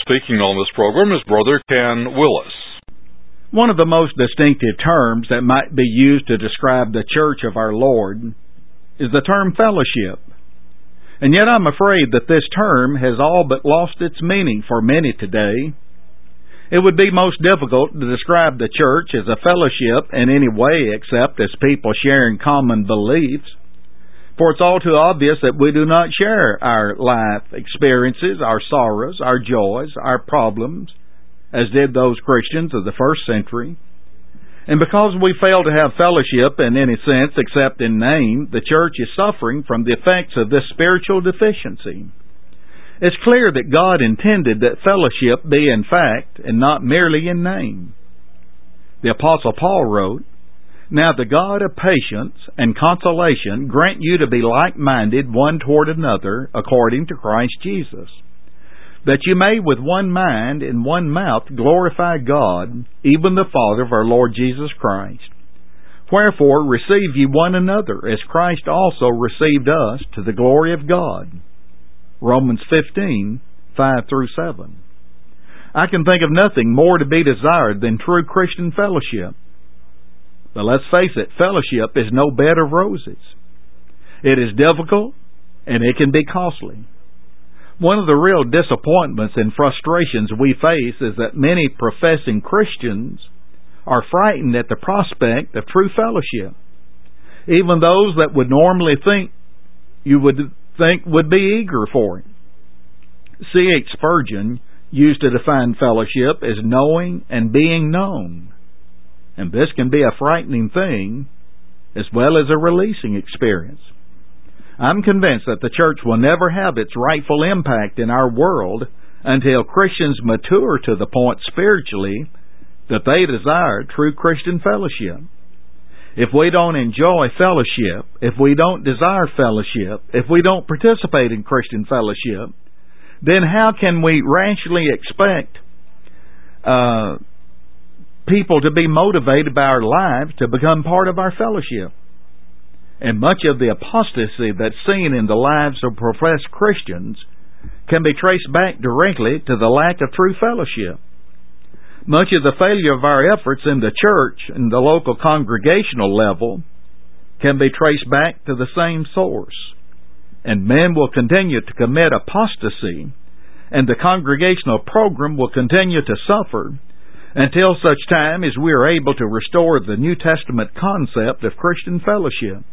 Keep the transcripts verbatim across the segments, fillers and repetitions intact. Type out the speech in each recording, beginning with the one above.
speaking on this program is Brother Ken Willis. One of the most distinctive terms that might be used to describe the church of our Lord is the term fellowship. And yet I'm afraid that this term has all but lost its meaning for many today. It would be most difficult to describe the church as a fellowship in any way except as people sharing common beliefs. For it's all too obvious that we do not share our life experiences, our sorrows, our joys, our problems, as did those Christians of the first century. And because we fail to have fellowship in any sense except in name, the church is suffering from the effects of this spiritual deficiency. It's clear that God intended that fellowship be in fact and not merely in name. The Apostle Paul wrote, "Now the God of patience and consolation grant you to be like-minded one toward another according to Christ Jesus, that you may with one mind and one mouth glorify God, even the Father of our Lord Jesus Christ. Wherefore receive ye one another, as Christ also received us to the glory of God." Romans fifteen, five through seven. I can think of nothing more to be desired than true Christian fellowship. But let's face it, fellowship is no bed of roses. It is difficult, and it can be costly. One of the real disappointments and frustrations we face is that many professing Christians are frightened at the prospect of true fellowship. Even those that would normally think you would think would be eager for it. C H Spurgeon used to define fellowship as knowing and being known. And this can be a frightening thing as well as a releasing experience. I'm convinced that the church will never have its rightful impact in our world until Christians mature to the point spiritually that they desire true Christian fellowship. If we don't enjoy fellowship, if we don't desire fellowship, if we don't participate in Christian fellowship, then how can we rationally expect uh, people to be motivated by our lives to become part of our fellowship? And much of the apostasy that's seen in the lives of professed Christians can be traced back directly to the lack of true fellowship. Much of the failure of our efforts in the church and the local congregational level can be traced back to the same source. And men will continue to commit apostasy, and the congregational program will continue to suffer until such time as we are able to restore the New Testament concept of Christian fellowship.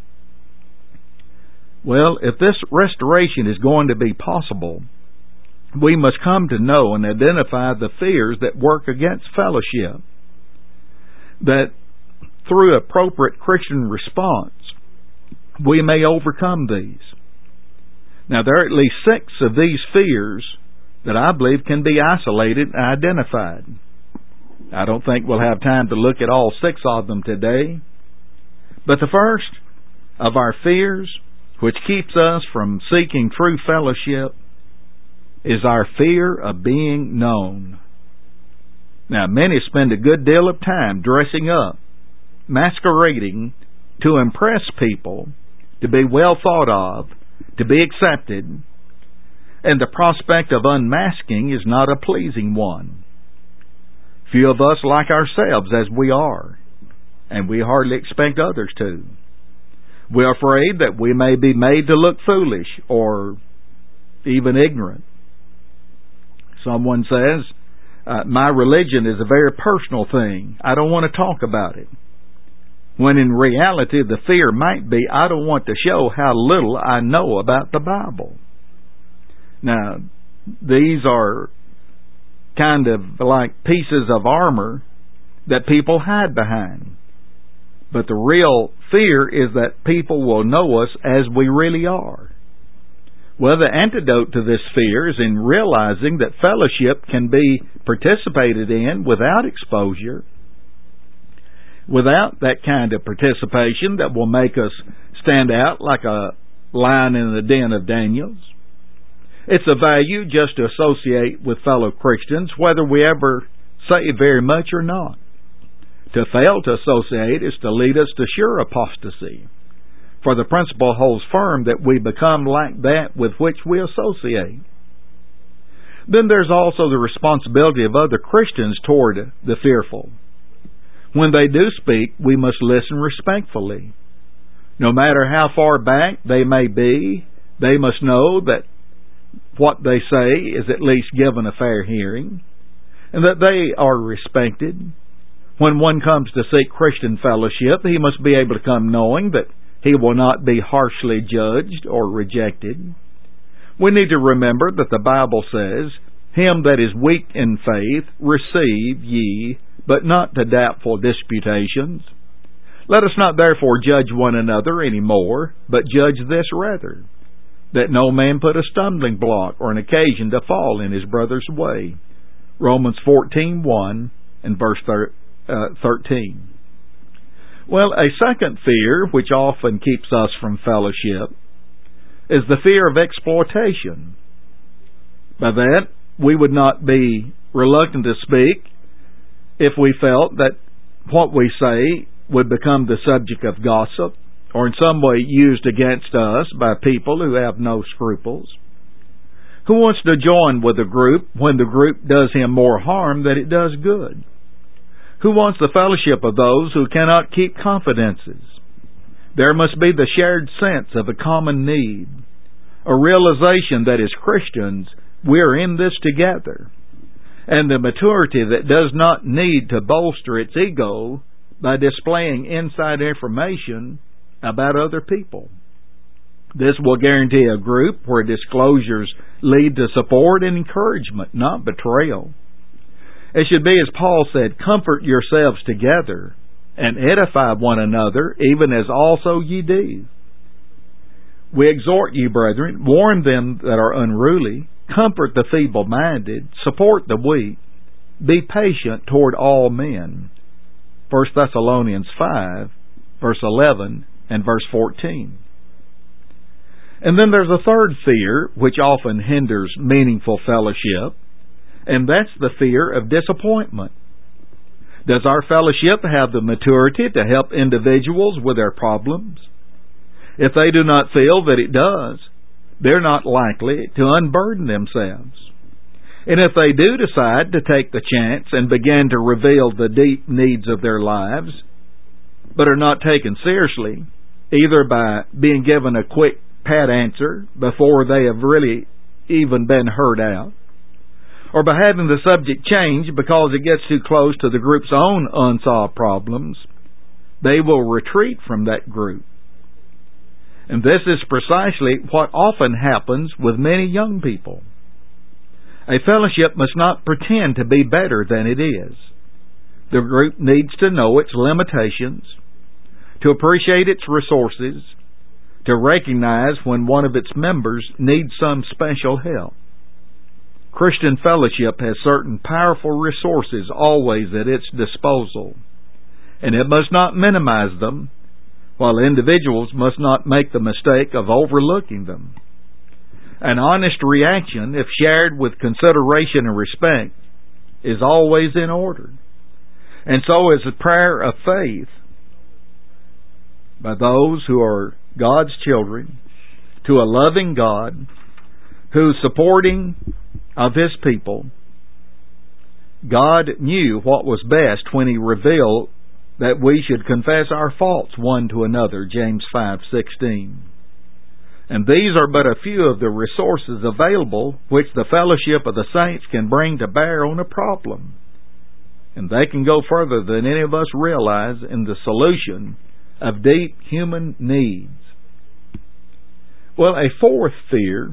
Well, if this restoration is going to be possible, we must come to know and identify the fears that work against fellowship, that through appropriate Christian response, we may overcome these. Now, there are at least six of these fears that I believe can be isolated and identified. I don't think we'll have time to look at all six of them today, but the first of our fears, which keeps us from seeking true fellowship, is our fear of being known. Now, many spend a good deal of time dressing up, masquerading to impress people, to be well thought of, to be accepted, and the prospect of unmasking is not a pleasing one. Few of us like ourselves as we are, and we hardly expect others to. We're afraid that we may be made to look foolish or even ignorant. Someone says, uh, my religion is a very personal thing. I don't want to talk about it. When in reality the fear might be, I don't want to show how little I know about the Bible. Now, these are kind of like pieces of armor that people hide behind. But the real fear is that people will know us as we really are. Well, the antidote to this fear is in realizing that fellowship can be participated in without exposure, without that kind of participation that will make us stand out like a lion in the den of Daniels. It's a value just to associate with fellow Christians, whether we ever say very much or not. To fail to associate is to lead us to sure apostasy. For the principle holds firm that we become like that with which we associate. Then there's also the responsibility of other Christians toward the fearful. When they do speak, we must listen respectfully. No matter how far back they may be, they must know that what they say is at least given a fair hearing, and that they are respected. When one comes to seek Christian fellowship, he must be able to come knowing that he will not be harshly judged or rejected. We need to remember that the Bible says, "Him that is weak in faith receive ye, but not to doubtful disputations. Let us not therefore judge one another any more, but judge this rather, that no man put a stumbling block or an occasion to fall in his brother's way." Romans fourteen one and verse thirteen. Well, a second fear which often keeps us from fellowship is the fear of exploitation. By that, we would not be reluctant to speak if we felt that what we say would become the subject of gossip or in some way used against us by people who have no scruples. Who wants to join with a group when the group does him more harm than it does good? Who wants the fellowship of those who cannot keep confidences? There must be the shared sense of a common need, a realization that as Christians we're in this together, and the maturity that does not need to bolster its ego by displaying inside information about other people. This will guarantee a group where disclosures lead to support and encouragement, not betrayal. It should be, as Paul said, "Comfort yourselves together and edify one another, even as also ye do. We exhort you, brethren, warn them that are unruly, comfort the feeble-minded, support the weak, be patient toward all men." First Thessalonians five, verse eleven and verse fourteen. And then there's a third fear which often hinders meaningful fellowship, and that's the fear of disappointment. Does our fellowship have the maturity to help individuals with their problems? If they do not feel that it does, they're not likely to unburden themselves. And if they do decide to take the chance and begin to reveal the deep needs of their lives, but are not taken seriously, either by being given a quick pat answer before they have really even been heard out, or by having the subject changed because it gets too close to the group's own unsolved problems, they will retreat from that group. And this is precisely what often happens with many young people. A fellowship must not pretend to be better than it is. The group needs to know its limitations, to appreciate its resources, to recognize when one of its members needs some special help. Christian fellowship has certain powerful resources always at its disposal, and it must not minimize them, while individuals must not make the mistake of overlooking them. An honest reaction, if shared with consideration and respect, is always in order. And so is a prayer of faith by those who are God's children to a loving God who's supporting of His people. God knew what was best when He revealed that we should confess our faults one to another, James five sixteen. And these are but a few of the resources available which the fellowship of the saints can bring to bear on a problem. And they can go further than any of us realize in the solution of deep human needs. Well, a fourth fear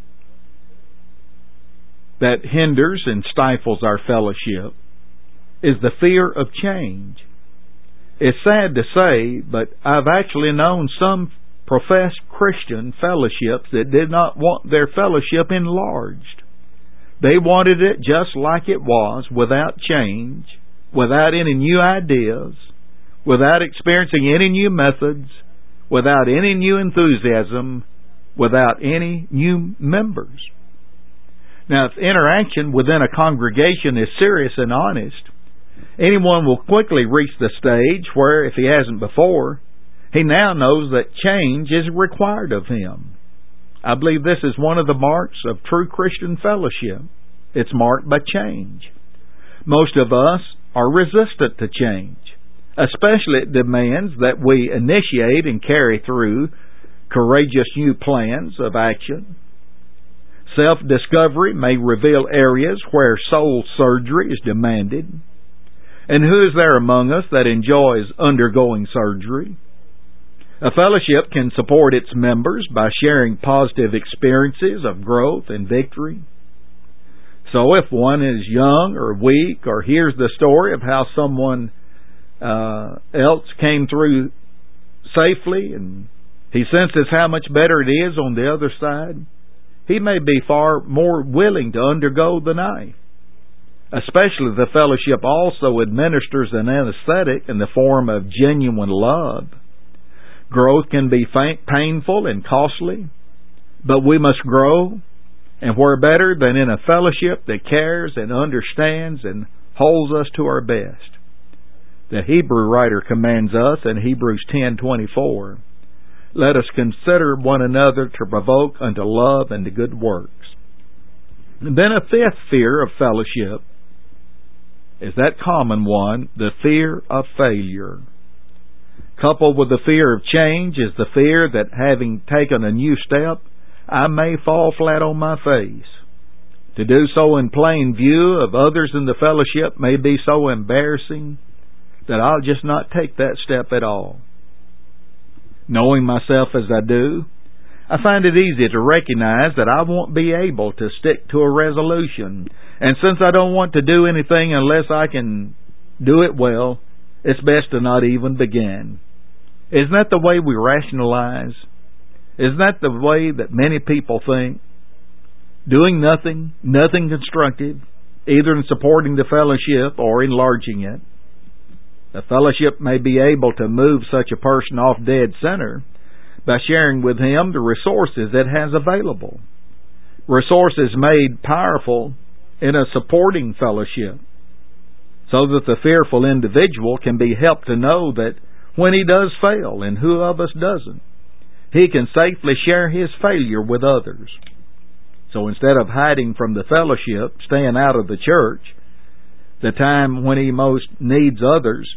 that hinders and stifles our fellowship is the fear of change. It's sad to say, but I've actually known some professed Christian fellowships that did not want their fellowship enlarged. They wanted it just like it was, without change, without any new ideas, without experiencing any new methods, without any new enthusiasm, without any new members. Now, if interaction within a congregation is serious and honest, anyone will quickly reach the stage where, if he hasn't before, he now knows that change is required of him. I believe this is one of the marks of true Christian fellowship. It's marked by change. Most of us are resistant to change, especially it demands that we initiate and carry through courageous new plans of action. Self-discovery may reveal areas where soul surgery is demanded. And who is there among us that enjoys undergoing surgery? A fellowship can support its members by sharing positive experiences of growth and victory. So if one is young or weak or hears the story of how someone uh, else came through safely and he senses how much better it is on the other side, he may be far more willing to undergo the knife. Especially the fellowship also administers an anesthetic in the form of genuine love. Growth can be painful and costly, but we must grow, and where better than in a fellowship that cares and understands and holds us to our best. The Hebrew writer commands us in Hebrews ten twenty-four, "Let us consider one another to provoke unto love and to good works." And then a fifth fear of fellowship is that common one, the fear of failure. Coupled with the fear of change is the fear that having taken a new step, I may fall flat on my face. To do so in plain view of others in the fellowship may be so embarrassing that I'll just not take that step at all. Knowing myself as I do, I find it easy to recognize that I won't be able to stick to a resolution. And since I don't want to do anything unless I can do it well, it's best to not even begin. Isn't that the way we rationalize? Isn't that the way that many people think? Doing nothing, nothing constructive, either in supporting the fellowship or enlarging it. The fellowship may be able to move such a person off dead center by sharing with him the resources it has available. Resources made powerful in a supporting fellowship, so that the fearful individual can be helped to know that when he does fail, and who of us doesn't, he can safely share his failure with others. So instead of hiding from the fellowship, staying out of the church, the time when he most needs others,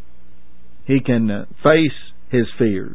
he can face his fears.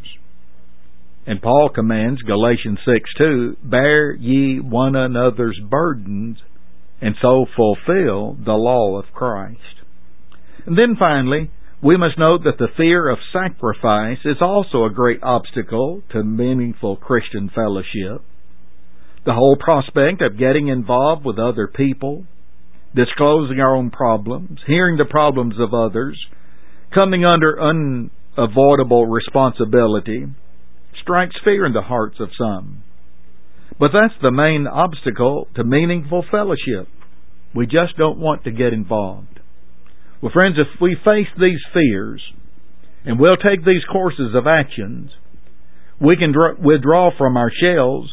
And Paul commands, Galatians six two, "Bear ye one another's burdens, and so fulfill the law of Christ." And then finally, we must note that the fear of sacrifice is also a great obstacle to meaningful Christian fellowship. The whole prospect of getting involved with other people, disclosing our own problems, hearing the problems of others, coming under unavoidable responsibility, strikes fear in the hearts of some. But that's the main obstacle to meaningful fellowship. We just don't want to get involved. Well, friends, if we face these fears, and we'll take these courses of actions, we can dr- withdraw from our shells,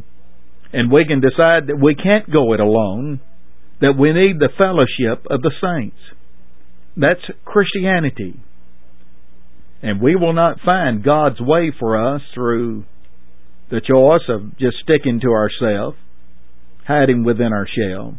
and we can decide that we can't go it alone, that we need the fellowship of the saints. That's Christianity. And we will not find God's way for us through the choice of just sticking to ourselves, hiding within our shell.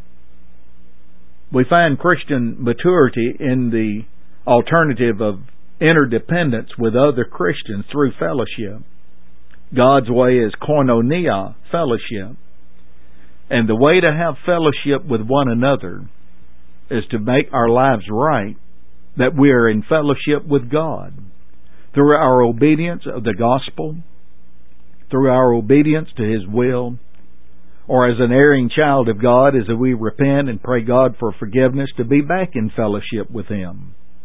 We find Christian maturity in the alternative of interdependence with other Christians through fellowship. God's way is koinonia, fellowship. And the way to have fellowship with one another is to make our lives right, that we are in fellowship with God. Through our obedience of the gospel, through our obedience to His will, or as an erring child of God, as we repent and pray God for forgiveness, to be back in fellowship with Him.